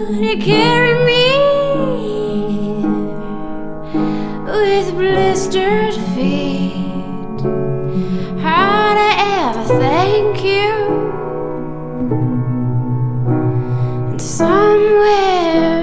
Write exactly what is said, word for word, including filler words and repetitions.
to carry me with blistered feet. How'd I ever thank you? And somewhere